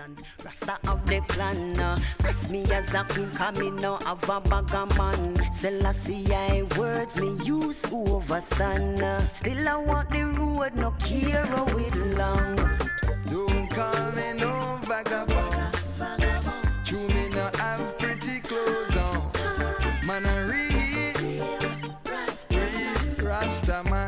stand. Rasta have the plan. Press me as a queen, come me now have a bag of man. Selassie I words me use to overstand. Still I walk the road, no care how it long. Don't call me no vagabond. True me no have pretty clothes on. Man I read Rasta man.